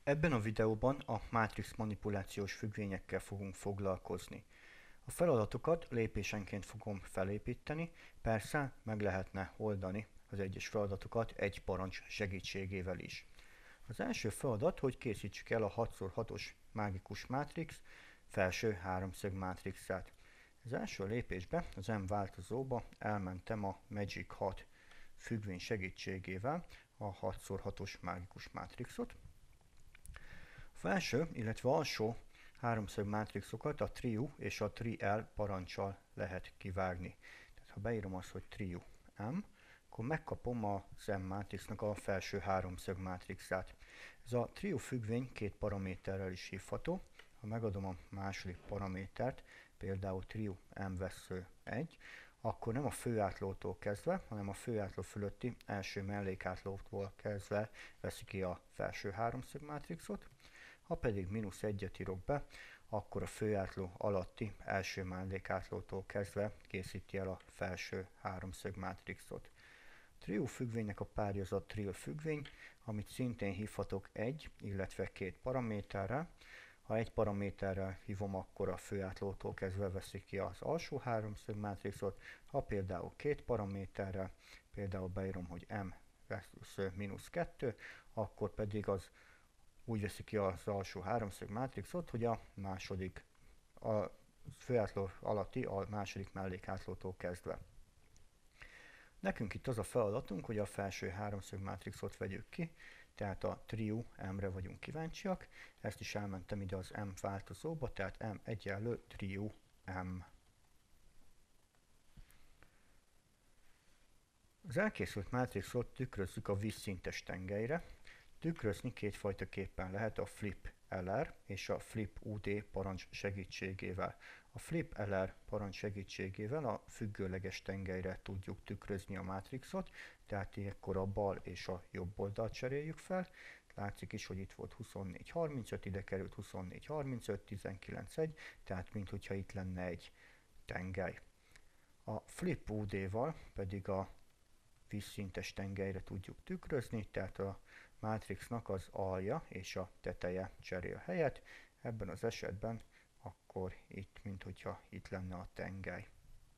Ebben a videóban a mátrix manipulációs függvényekkel fogunk foglalkozni. A feladatokat lépésenként fogom felépíteni, persze meg lehetne oldani az egyes feladatokat egy parancs segítségével is. Az első feladat, hogy készítsük el a 6x6-os mágikus mátrix felső háromszög mátrixát. Az első lépésben az M változóba elmentem a Magic 6 függvény segítségével a 6x6-os mágikus mátrixot. A felső, illetve alsó háromszög mátrixokat a triu és a tri-l parancsal lehet kivágni. Tehát ha beírom azt, hogy triu M, akkor megkapom az M mátrixnak a felső háromszög mátrixát. Ez a triu függvény két paraméterrel is hívható. Ha megadom a második paramétert, például triu M vesző 1, akkor nem a főátlótól kezdve, hanem a főátló fölötti első mellékátlótól kezdve veszi ki a felső háromszög mátrixot. Ha pedig -1-et írok be, akkor a főátló alatti első mellékátlótól kezdve készíti el a felső háromszög mátrixot. A triu függvénynek a párja az a trill függvény, amit szintén hívhatok egy, illetve két paraméterrel. Ha egy paraméterrel hívom, akkor a főátlótól kezdve veszi ki az alsó háromszög mátrixot, ha például két paraméterrel, például beírom, hogy M versus -2, akkor pedig az úgy veszi ki az alsó háromszög mátrixot, hogy a főátló alatti a második mellékátlótól kezdve. Nekünk itt az a feladatunk, hogy a felső háromszög mátrixot vegyük ki, tehát a triu M-re vagyunk kíváncsiak, ezt is elmentem ide az M változóba, tehát M egyenlő triu M. Az elkészült mátrixot tükrözzük a vízszintes tengelyre. Tükrözni kétfajtaképpen lehet, a flip LR és a flip UD parancs segítségével. A flip LR parancs segítségével a függőleges tengelyre tudjuk tükrözni a mátrixot, tehát ilyenkor a bal és a jobb oldalt cseréljük fel. Látszik is, hogy itt volt 24-35, ide került 24-35, 19-1, tehát minthogyha itt lenne egy tengely. A flip UD-val pedig a vízszintes tengelyre tudjuk tükrözni, tehát a mátrixnak az alja és a teteje cserél helyet. Ebben az esetben akkor itt, minthogyha itt lenne a tengely.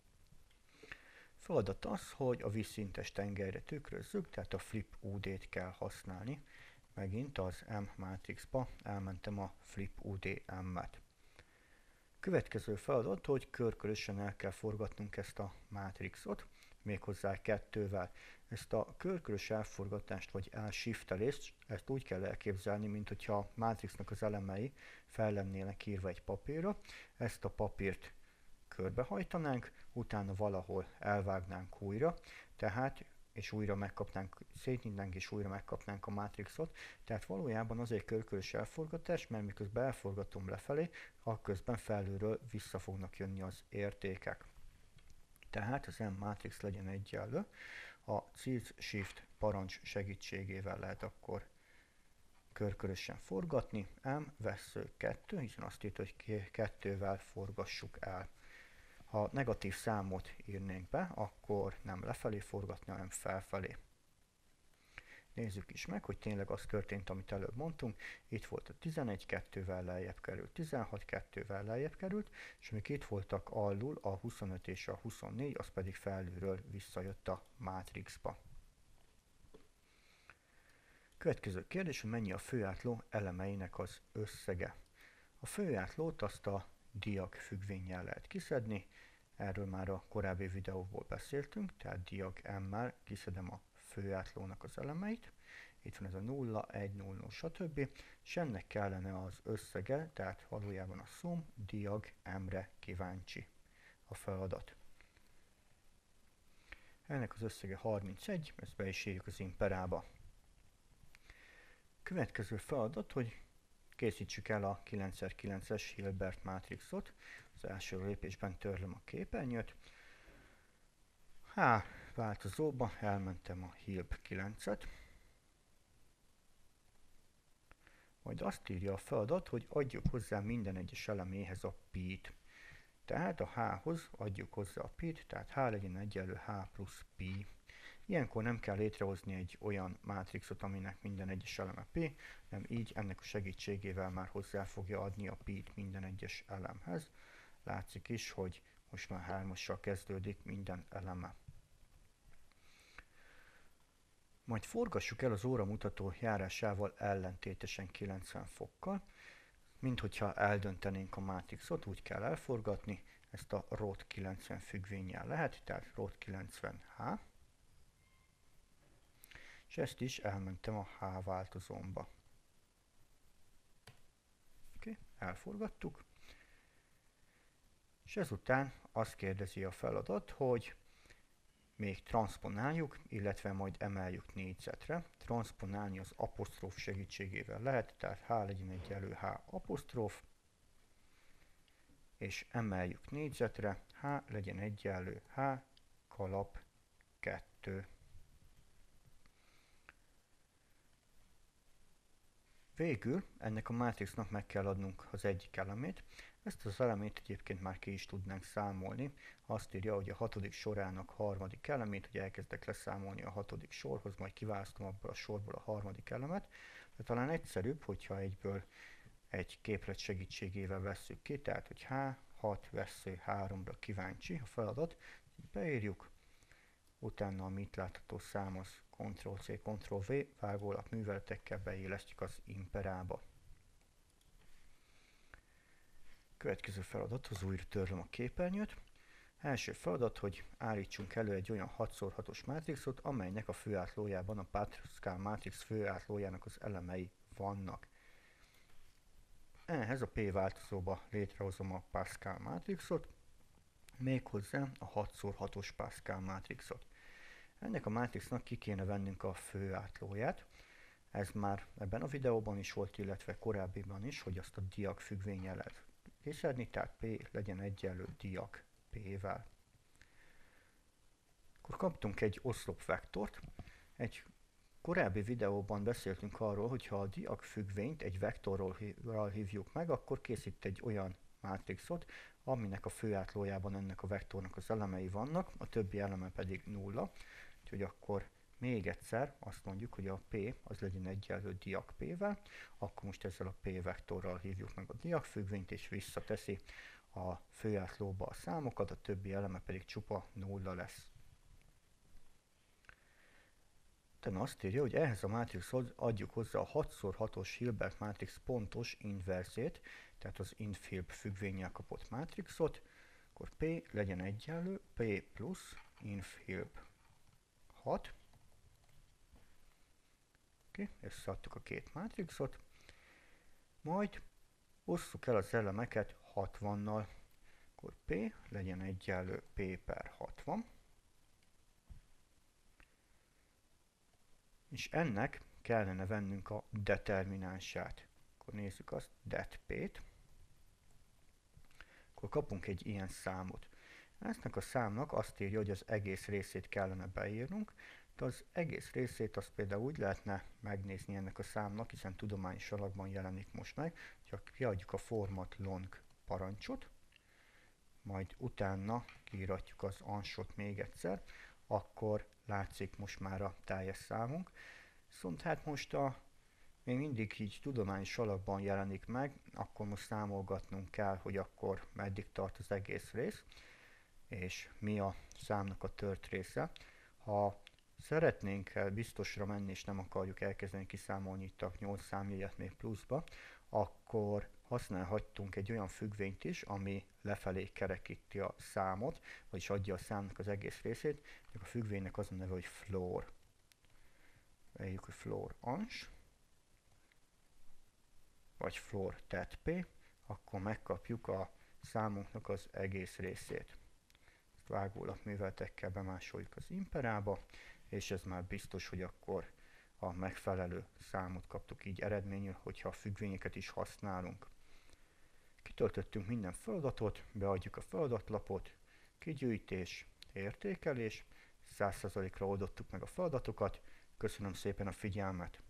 Feladat az, hogy a vízszintes tengelyre tükrözzük, tehát a flip UD-t kell használni. Megint az M mátrixba elmentem a flip UD M-et. Következő feladat, hogy körkörösen el kell forgatnunk ezt a mátrixot, méghozzá kettővel. Ezt a körkörös elforgatást vagy elshiftelést, ezt úgy kell elképzelni, mint hogyha a mátrixnak az elemei fel lennének írva egy papírra. Ezt a papírt körbehajtanánk, utána valahol elvágnánk újra, tehát és újra megkapnánk, szétnyitnánk és újra megkapnánk a mátrixot. Tehát valójában az egy körkörös elforgatás, mert miközben elforgatom lefelé, akközben felülről vissza fognak jönni az értékek. Tehát az M mátrix legyen egyenlő, a Shift parancs segítségével lehet akkor körkörösen forgatni. M vesző 2, hiszen azt írt, hogy 2-vel forgassuk el. Ha negatív számot írnénk be, akkor nem lefelé forgatni, hanem felfelé. Nézzük is meg, hogy tényleg az történt, amit előbb mondtunk. Itt volt a 11 2-vel lejjebb került, 16 2-vel lejjebb került, és amik itt voltak alul, a 25 és a 24, az pedig felülről visszajött a mátrixba. Következő kérdés, hogy mennyi a főátló elemeinek az összege. A főátlót azt a diag függvénnyel lehet kiszedni, erről már a korábbi videóból beszéltünk, tehát diag M-mel kiszedem a főátlónak az elemeit. Itt van ez a 0, 1, 0, stb. És ennek kellene az összege, tehát valójában a sum diag M-re kíváncsi a feladat. Ennek az összege 31, ezt be is írjuk az imperába. Következő feladat, hogy készítsük el a 9x9-es Hilbert mátrixot. Az első lépésben törlöm a képernyőt. H változóba elmentem a Hilb 9-et. Majd azt írja a feladat, hogy adjuk hozzá minden egyes eleméhez a pi-t. Tehát a H-hoz adjuk hozzá a pi-t, tehát H legyen egyenlő H plusz pi. Ilyenkor nem kell létrehozni egy olyan mátrixot, aminek minden egyes eleme P, nem így ennek a segítségével már hozzá fogja adni a P-t minden egyes elemhez. Látszik is, hogy most már 3-assal kezdődik minden eleme. Majd forgassuk el az óramutató járásával ellentétesen 90 fokkal, mint hogyha eldöntenénk a mátrixot, úgy kell elforgatni, ezt a ROT 90 függvénnyel lehet, tehát ROT 90H, és ezt is elmentem a H változómba. Okay, elforgattuk, és ezután azt kérdezi a feladat, hogy még transzponáljuk, illetve majd emeljük négyzetre. Transzponálni az apostróf segítségével lehet, tehát H legyen egyenlő H apostróf, és emeljük négyzetre, H legyen egyenlő H kalap 2. Végül ennek a mátrixnak meg kell adnunk az egyik elemét. Ezt az elemét egyébként már ki is tudnánk számolni. Azt írja, hogy a 6. sorának harmadik elemét, hogy elkezdek leszámolni a 6. sorhoz, majd kiválasztom abból a sorból a harmadik elemet. De talán egyszerűbb, hogyha egyből egy képlet segítségével vesszük ki, tehát hogy H6 vessző 3-ra kíváncsi a feladat, beírjuk, utána a itt látható szám az Ctrl-C, Ctrl-V, vágólap műveletekkel beillesztjük az imperába. Következő feladat, az újra törlöm a képernyőt. Első feladat, hogy állítsunk elő egy olyan 6x6-os mátrixot, amelynek a főátlójában a Pascal mátrix főátlójának az elemei vannak. Ehhez a P változóba létrehozom a Pascal mátrixot, méghozzá a 6x6-os Pascal mátrixot. Ennek a mátrixnak ki kéne vennünk a főátlóját. Ez már ebben a videóban is volt, illetve korábbiban is, hogy azt a diag függvénnyel lehet készíteni, tehát P legyen egyenlő diag P-vel. Akkor kaptunk egy oszlopvektort. Egy korábbi videóban beszéltünk arról, hogy ha a diag függvényt egy vektorral hívjuk meg, akkor készít egy olyan mátrixot, aminek a főátlójában ennek a vektornak az elemei vannak, a többi eleme pedig nulla. Úgyhogy akkor még egyszer azt mondjuk, hogy a P az legyen egyenlő diag P-vel, akkor most ezzel a P vektorral hívjuk meg a diag függvényt, és visszateszi a főátlóba a számokat, a többi eleme pedig csupa nulla lesz. Utána azt írja, hogy ehhez a mátrixhoz adjuk hozzá a 6x6-os Hilbert mátrix pontos inverzét, tehát az infilb függvénnyel kapott mátrixot, akkor P legyen egyenlő P plusz infilb 6. Okay, összeadtuk a két mátrixot, majd osszuk el az elemeket 60-nal, akkor P legyen egyenlő P per 60, és ennek kellene vennünk a determinánsát. Akkor nézzük azt, det P-t, akkor kapunk egy ilyen számot. Ennek a számnak azt írja, hogy az egész részét kellene beírnunk, de az egész részét azt például úgy lehetne megnézni ennek a számnak, hiszen tudományos alakban jelenik most meg, hogy kiadjuk a format long parancsot, majd utána kiíratjuk az ansot még egyszer, akkor látszik most már a teljes számunk. Viszont hát most még mindig így tudományos alakban jelenik meg, akkor most számolgatnunk kell, hogy akkor meddig tart az egész rész, és mi a számnak a tört része. Ha szeretnénk biztosra menni, és nem akarjuk elkezdeni kiszámolni itt a 8 számjegyet még pluszba, akkor használhattunk egy olyan függvényt is, ami lefelé kerekíti a számot, vagyis adja a számnak az egész részét. A függvénynek az a neve, hogy floor. Vegyük, hogy floor ans, vagy floor tet P, akkor megkapjuk a számunknak az egész részét. Ezt vágólap műveletekkel bemásoljuk az imperába, és ez már biztos, hogy akkor a megfelelő számot kaptuk így eredményül, hogyha a függvényeket is használunk. Kitöltöttünk minden feladatot, beadjuk a feladatlapot, kigyűjtés, értékelés, 100%-ra oldottuk meg a feladatokat. Köszönöm szépen a figyelmet!